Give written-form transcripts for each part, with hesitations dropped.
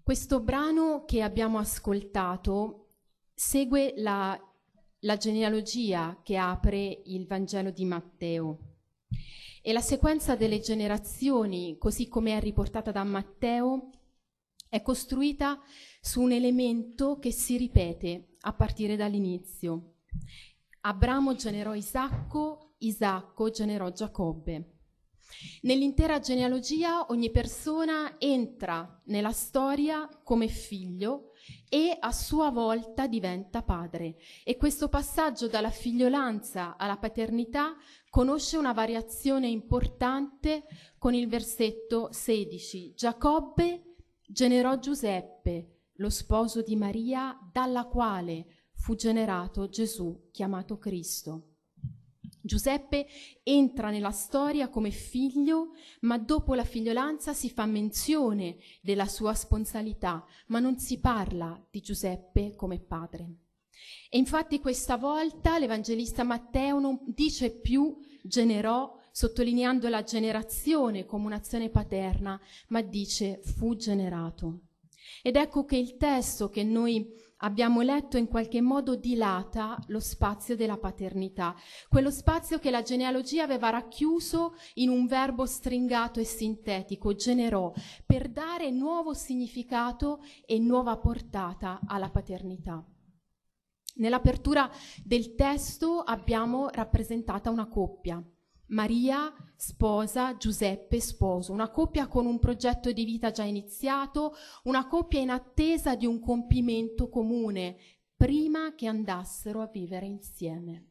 Questo brano che abbiamo ascoltato segue la genealogia che apre il Vangelo di Matteo. E la sequenza delle generazioni, così come è riportata da Matteo, è costruita su un elemento che si ripete a partire dall'inizio. Abramo generò Isacco, Isacco generò Giacobbe. Nell'intera genealogia ogni persona entra nella storia come figlio e a sua volta diventa padre. E questo passaggio dalla figliolanza alla paternità conosce una variazione importante con il versetto 16. Giacobbe generò Giuseppe, lo sposo di Maria, dalla quale fu generato Gesù, chiamato Cristo. Giuseppe entra nella storia come figlio, ma dopo la figliolanza si fa menzione della sua sponsalità, ma non si parla di Giuseppe come padre. E infatti questa volta l'Evangelista Matteo non dice più generò, sottolineando la generazione come un'azione paterna, ma dice fu generato. Ed ecco che il testo che noi abbiamo letto in qualche modo dilata lo spazio della paternità, quello spazio che la genealogia aveva racchiuso in un verbo stringato e sintetico, generò, per dare nuovo significato e nuova portata alla paternità. Nell'apertura del testo abbiamo rappresentata una coppia. Maria, sposa, Giuseppe, sposo, una coppia con un progetto di vita già iniziato, una coppia in attesa di un compimento comune, prima che andassero a vivere insieme.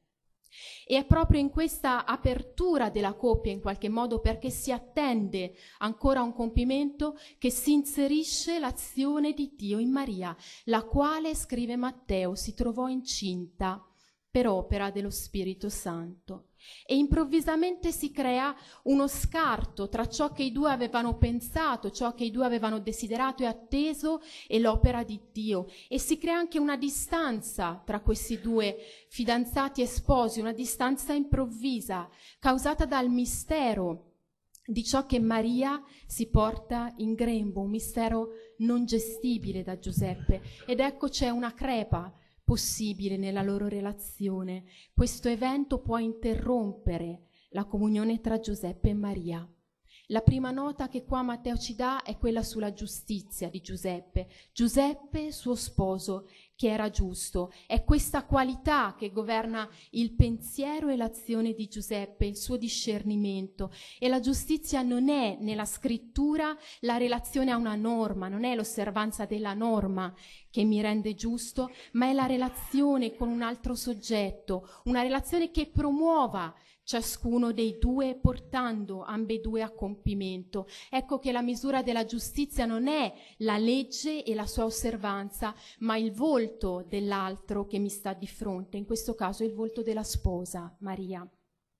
E è proprio in questa apertura della coppia, in qualche modo perché si attende ancora un compimento, che si inserisce l'azione di Dio in Maria, la quale, scrive Matteo, si trovò incinta per opera dello Spirito Santo. E improvvisamente si crea uno scarto tra ciò che i due avevano pensato, ciò che i due avevano desiderato e atteso e l'opera di Dio. E si crea anche una distanza tra questi due fidanzati e sposi, una distanza improvvisa, causata dal mistero di ciò che Maria si porta in grembo, un mistero non gestibile da Giuseppe. Ed ecco c'è una crepa possibile nella loro relazione. Questo evento può interrompere la comunione tra Giuseppe e Maria. La prima nota che qua Matteo ci dà è quella sulla giustizia di Giuseppe. Giuseppe, suo sposo, che era giusto. È questa qualità che governa il pensiero e l'azione di Giuseppe, il suo discernimento. E la giustizia non è nella scrittura la relazione a una norma, non è l'osservanza della norma che mi rende giusto, ma è la relazione con un altro soggetto, una relazione che promuova ciascuno dei due, portando ambedue a compimento. Ecco che la misura della giustizia non è la legge e la sua osservanza, ma il volto dell'altro che mi sta di fronte, in questo caso il volto della sposa, Maria.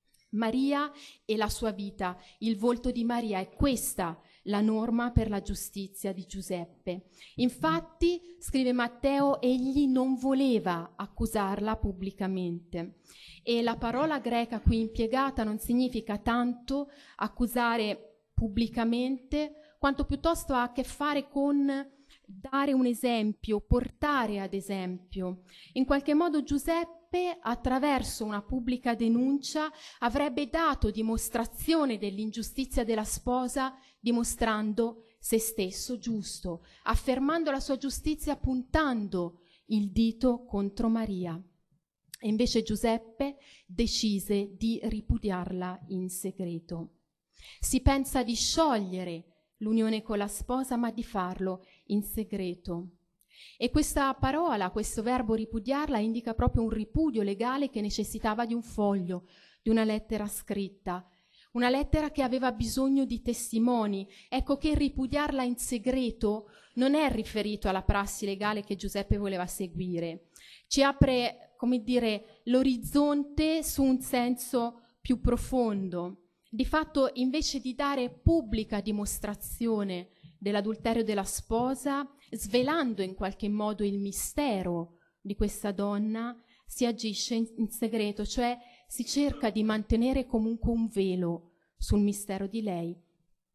Maria e la sua vita, il volto di Maria, è questa la norma per la giustizia di Giuseppe. Infatti, scrive Matteo, egli non voleva accusarla pubblicamente. E la parola greca qui impiegata non significa tanto accusare pubblicamente, quanto piuttosto ha a che fare con dare un esempio, portare ad esempio. In qualche modo Giuseppe, attraverso una pubblica denuncia, avrebbe dato dimostrazione dell'ingiustizia della sposa, dimostrando se stesso giusto, affermando la sua giustizia, puntando il dito contro Maria. E invece Giuseppe decise di ripudiarla in segreto. Si pensa di sciogliere l'unione con la sposa, ma di farlo in segreto. E questa parola, questo verbo ripudiarla, indica proprio un ripudio legale che necessitava di un foglio, di una lettera scritta, una lettera che aveva bisogno di testimoni. Ecco che ripudiarla in segreto non è riferito alla prassi legale che Giuseppe voleva seguire. Ci apre, come dire, l'orizzonte su un senso più profondo. Di fatto, invece di dare pubblica dimostrazione dell'adulterio della sposa, svelando in qualche modo il mistero di questa donna, si agisce in segreto, cioè si cerca di mantenere comunque un velo sul mistero di lei.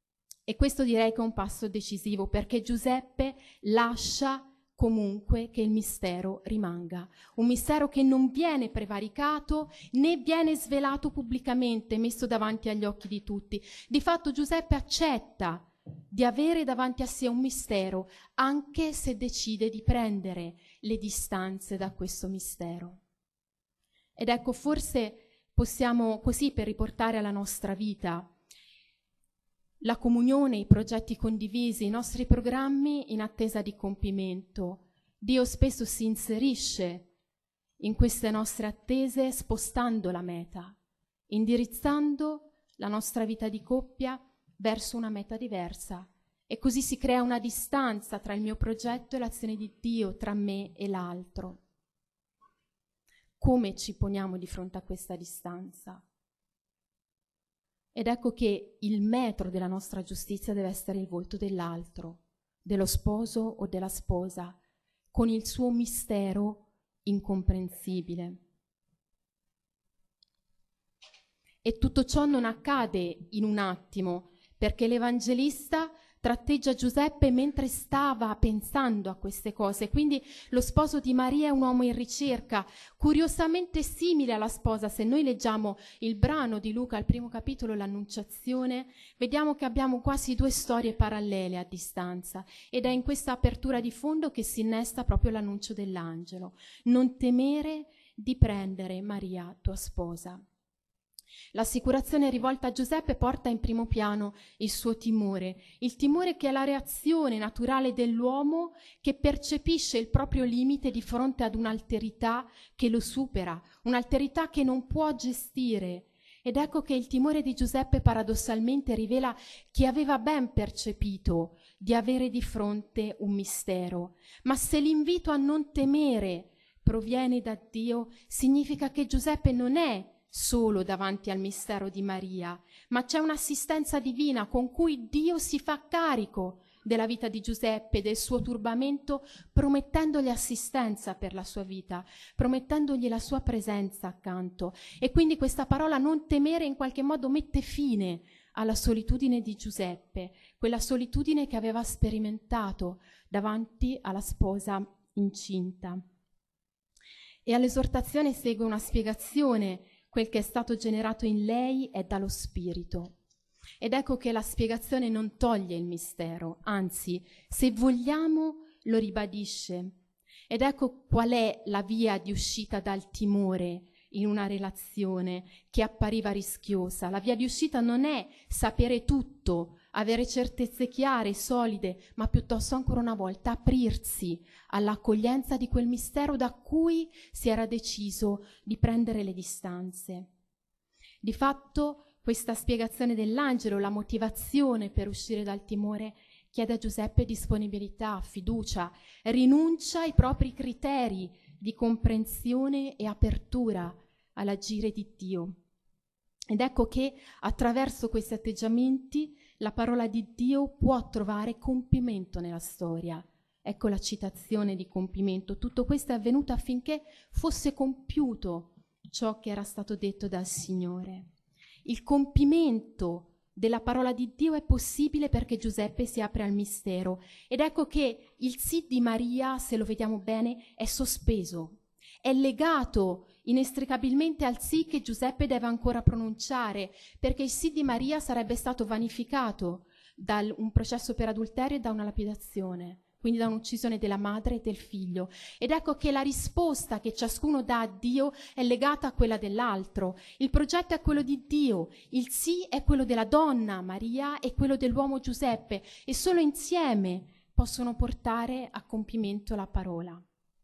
E questo direi che è un passo decisivo, perché Giuseppe lascia comunque che il mistero rimanga, un mistero che non viene prevaricato né viene svelato pubblicamente, messo davanti agli occhi di tutti. Di fatto Giuseppe accetta di avere davanti a sé un mistero, anche se decide di prendere le distanze da questo mistero. Ed ecco, forse possiamo così, per riportare alla nostra vita la comunione, i progetti condivisi, i nostri programmi in attesa di compimento. Dio spesso si inserisce in queste nostre attese spostando la meta, indirizzando la nostra vita di coppia verso una meta diversa. E così si crea una distanza tra il mio progetto e l'azione di Dio, tra me e l'altro. Come ci poniamo di fronte a questa distanza? Ed ecco che il metro della nostra giustizia deve essere il volto dell'altro, dello sposo o della sposa, con il suo mistero incomprensibile. E tutto ciò non accade in un attimo, perché l'Evangelista tratteggia Giuseppe mentre stava pensando a queste cose. Quindi lo sposo di Maria è un uomo in ricerca, curiosamente simile alla sposa. Se noi leggiamo il brano di Luca al primo capitolo, l'Annunciazione, vediamo che abbiamo quasi due storie parallele a distanza, ed è in questa apertura di fondo che si innesta proprio l'annuncio dell'angelo: non temere di prendere Maria tua sposa. L'assicurazione rivolta a Giuseppe porta in primo piano il suo timore, il timore che è la reazione naturale dell'uomo che percepisce il proprio limite di fronte ad un'alterità che lo supera, un'alterità che non può gestire. Ed ecco che il timore di Giuseppe paradossalmente rivela che aveva ben percepito di avere di fronte un mistero. Ma se l'invito a non temere proviene da Dio, significa che Giuseppe non è solo davanti al mistero di Maria, ma c'è un'assistenza divina con cui Dio si fa carico della vita di Giuseppe, del suo turbamento, promettendogli assistenza per la sua vita, promettendogli la sua presenza accanto. E quindi questa parola non temere in qualche modo mette fine alla solitudine di Giuseppe, quella solitudine che aveva sperimentato davanti alla sposa incinta. E all'esortazione segue una spiegazione: quel che è stato generato in lei è dallo Spirito. Ed ecco che la spiegazione non toglie il mistero, anzi, se vogliamo, lo ribadisce. Ed ecco qual è la via di uscita dal timore in una relazione che appariva rischiosa. La via di uscita non è sapere tutto, avere certezze chiare, solide, ma piuttosto ancora una volta aprirsi all'accoglienza di quel mistero da cui si era deciso di prendere le distanze. Di fatto questa spiegazione dell'angelo, la motivazione per uscire dal timore, chiede a Giuseppe disponibilità, fiducia, rinuncia ai propri criteri di comprensione e apertura all'agire di Dio. Ed ecco che attraverso questi atteggiamenti la parola di Dio può trovare compimento nella storia. Ecco la citazione di compimento. Tutto questo è avvenuto affinché fosse compiuto ciò che era stato detto dal Signore. Il compimento della parola di Dio è possibile perché Giuseppe si apre al mistero. Ed ecco che il sì di Maria, se lo vediamo bene, è sospeso. È legato inestricabilmente al sì che Giuseppe deve ancora pronunciare, perché il sì di Maria sarebbe stato vanificato da un processo per adulterio e da una lapidazione, quindi da un'uccisione della madre e del figlio. Ed ecco che la risposta che ciascuno dà a Dio è legata a quella dell'altro. Il progetto è quello di Dio, il sì è quello della donna Maria e quello dell'uomo Giuseppe, e solo insieme possono portare a compimento la parola.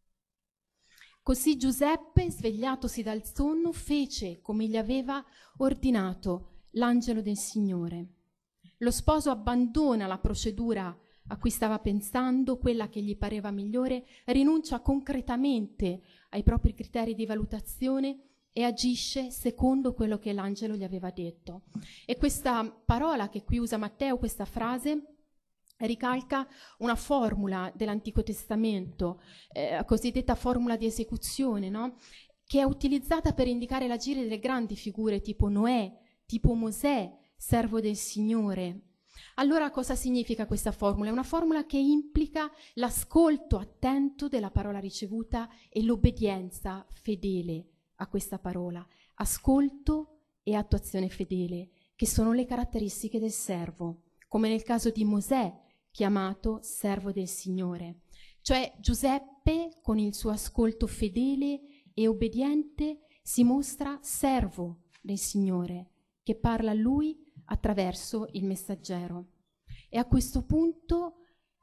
Così Giuseppe, svegliatosi dal sonno, fece come gli aveva ordinato l'angelo del Signore. Lo sposo abbandona la procedura a cui stava pensando, quella che gli pareva migliore, rinuncia concretamente ai propri criteri di valutazione e agisce secondo quello che l'angelo gli aveva detto. E questa parola che qui usa Matteo, questa frase, ricalca una formula dell'Antico Testamento, cosiddetta formula di esecuzione, no? Che è utilizzata per indicare l'agire delle grandi figure tipo Noè, tipo Mosè, servo del Signore. Allora cosa significa questa formula? È una formula che implica l'ascolto attento della parola ricevuta e l'obbedienza fedele a questa parola. Ascolto e attuazione fedele, che sono le caratteristiche del servo, come nel caso di Mosè, chiamato servo del Signore. Cioè Giuseppe, con il suo ascolto fedele e obbediente, si mostra servo del Signore, che parla a lui attraverso il messaggero. E a questo punto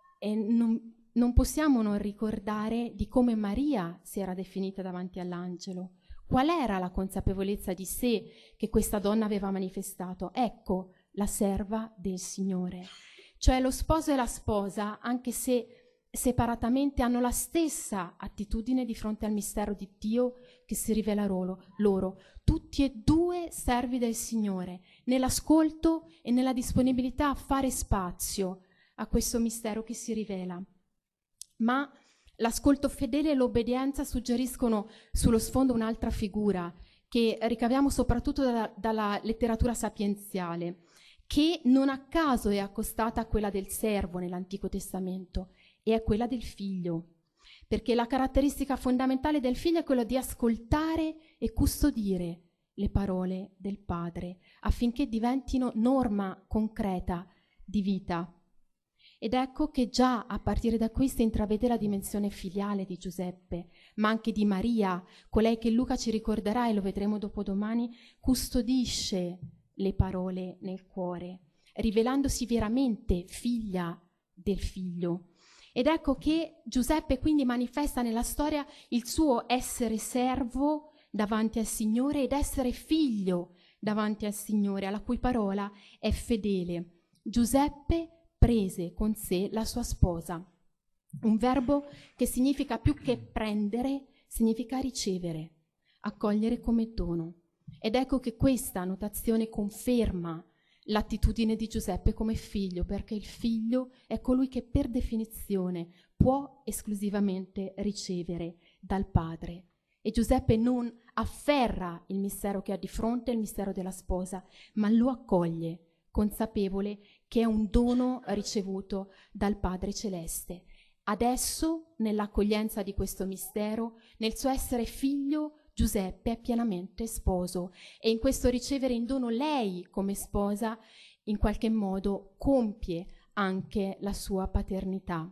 non possiamo non ricordare di come Maria si era definita davanti all'angelo. Qual era la consapevolezza di sé che questa donna aveva manifestato? Ecco, la serva del Signore. Cioè lo sposo e la sposa, anche se separatamente, hanno la stessa attitudine di fronte al mistero di Dio che si rivela loro. Tutti e due servi del Signore, nell'ascolto e nella disponibilità a fare spazio a questo mistero che si rivela. Ma l'ascolto fedele e l'obbedienza suggeriscono sullo sfondo un'altra figura che ricaviamo soprattutto dalla letteratura sapienziale, che non a caso è accostata a quella del servo nell'Antico Testamento, e è quella del figlio, perché la caratteristica fondamentale del figlio è quella di ascoltare e custodire le parole del padre, affinché diventino norma concreta di vita. Ed ecco che già a partire da qui si intravede la dimensione filiale di Giuseppe, ma anche di Maria, colei che Luca ci ricorderà, e lo vedremo dopodomani, custodisce le parole nel cuore, rivelandosi veramente figlia del figlio. Ed ecco che Giuseppe quindi manifesta nella storia il suo essere servo davanti al Signore ed essere figlio davanti al Signore, alla cui parola è fedele. Giuseppe prese con sé la sua sposa, un verbo che significa più che prendere, significa ricevere, accogliere come dono. Ed ecco che questa notazione conferma l'attitudine di Giuseppe come figlio, perché il figlio è colui che per definizione può esclusivamente ricevere dal padre. E Giuseppe non afferra il mistero che ha di fronte, il mistero della sposa, ma lo accoglie, consapevole che è un dono ricevuto dal Padre Celeste. Adesso, nell'accoglienza di questo mistero, nel suo essere figlio, Giuseppe è pienamente sposo, e in questo ricevere in dono lei come sposa, in qualche modo compie anche la sua paternità.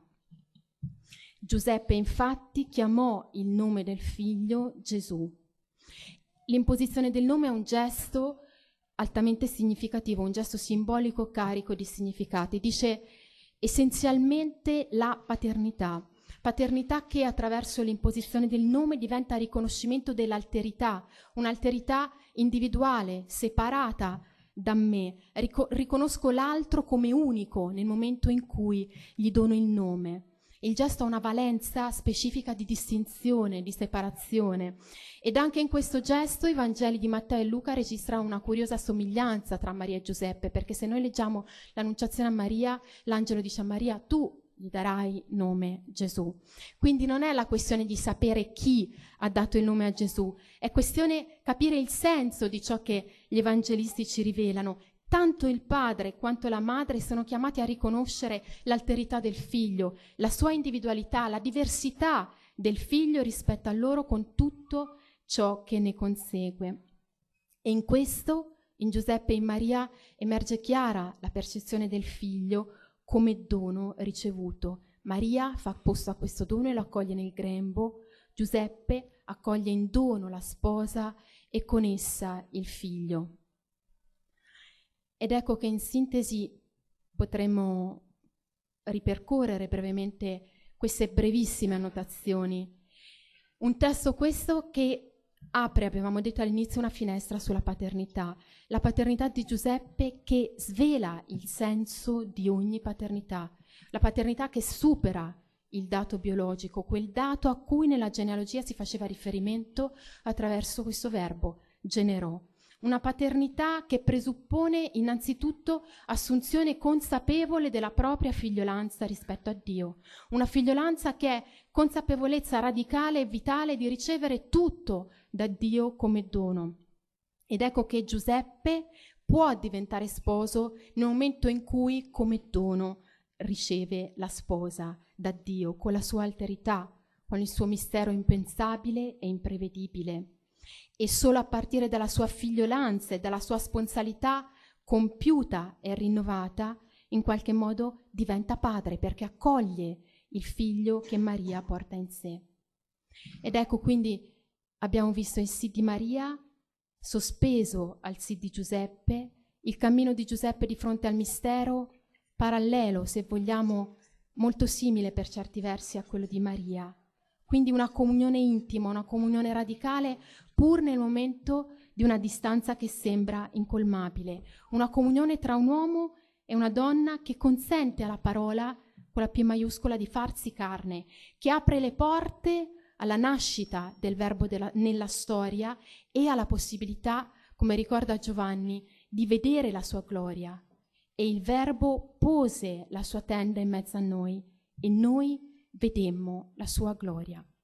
Giuseppe infatti chiamò il nome del figlio Gesù. L'imposizione del nome è un gesto altamente significativo, un gesto simbolico carico di significati. Dice essenzialmente la paternità che attraverso l'imposizione del nome diventa riconoscimento dell'alterità, un'alterità individuale, separata da me. Riconosco l'altro come unico nel momento in cui gli dono il nome. Il gesto ha una valenza specifica di distinzione, di separazione. Ed anche in questo gesto i Vangeli di Matteo e Luca registrano una curiosa somiglianza tra Maria e Giuseppe, perché se noi leggiamo l'Annunciazione a Maria, l'angelo dice a Maria: tu gli darai nome Gesù. Quindi non è la questione di sapere chi ha dato il nome a Gesù, è questione capire il senso di ciò che gli evangelisti ci rivelano. Tanto il padre quanto la madre sono chiamati a riconoscere l'alterità del figlio, la sua individualità, la diversità del figlio rispetto a loro, con tutto ciò che ne consegue. E in questo, in Giuseppe e in Maria, emerge chiara la percezione del figlio come dono ricevuto. Maria fa posto a questo dono e lo accoglie nel grembo. Giuseppe accoglie in dono la sposa e con essa il figlio. Ed ecco che in sintesi potremmo ripercorrere brevemente queste brevissime annotazioni. Un testo questo che apre, avevamo detto all'inizio, una finestra sulla paternità. La paternità di Giuseppe che svela il senso di ogni paternità. La paternità che supera il dato biologico, quel dato a cui nella genealogia si faceva riferimento attraverso questo verbo, generò. Una paternità che presuppone innanzitutto assunzione consapevole della propria figliolanza rispetto a Dio. Una figliolanza che è consapevolezza radicale e vitale di ricevere tutto da Dio come dono. Ed ecco che Giuseppe può diventare sposo nel momento in cui, come dono, riceve la sposa da Dio, con la sua alterità, con il suo mistero impensabile e imprevedibile. E solo a partire dalla sua figliolanza e dalla sua sponsalità compiuta e rinnovata, in qualche modo diventa padre, perché accoglie il figlio che Maria porta in sé. Ed ecco, quindi abbiamo visto il sì di Maria sospeso al sì di Giuseppe, il cammino di Giuseppe di fronte al mistero, parallelo, se vogliamo, molto simile per certi versi a quello di Maria. Quindi una comunione intima, una comunione radicale, pur nel momento di una distanza che sembra incolmabile. Una comunione tra un uomo e una donna che consente alla parola, con la P maiuscola, di farsi carne, che apre le porte alla nascita del Verbo nella storia e alla possibilità, come ricorda Giovanni, di vedere la sua gloria. E il Verbo pose la sua tenda in mezzo a noi e noi vedemmo la sua gloria.